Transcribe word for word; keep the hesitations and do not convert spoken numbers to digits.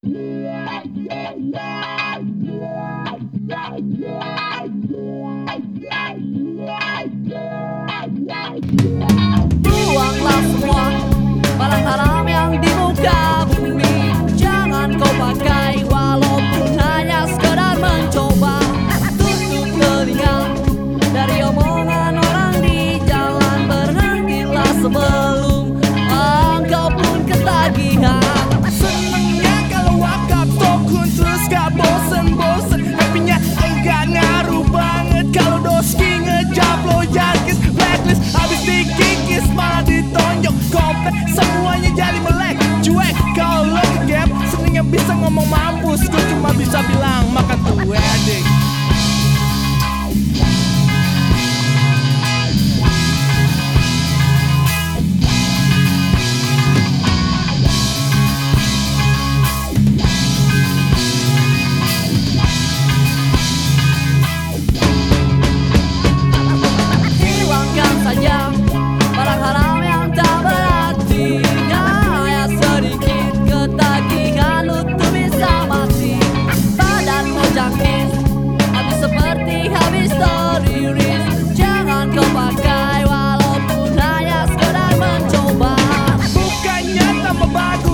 Buanglah semua barang haram yang di muka bumi. Jangan kau pakai walaupun hanya sekedar mencoba. Tutup telinga dari omongan orang di jalan. Berhentilah sebelum engkau pun ketagihan. Senengnya kalau wakaf tokun terus gak bosen-bosen. Happy-nya enggak ngaruh banget kalau doski ngejablo yankis blacklist. Habis dikikis malah ditonjok komplek. Semuanya jadi melek, cuek kalau ke gap. Senengnya bisa ngomong mampus, gue cuma bisa bilang makan tuh wedding. Hilangkan saja barang haram yang tak berarti. Hanya sedikit ketagihan untuk bisa mati. Badanmu jangkis, habis seperti habis teriris. Jangan kau pakai walaupun hanya sekedar mencoba. Bukannya tambah bagus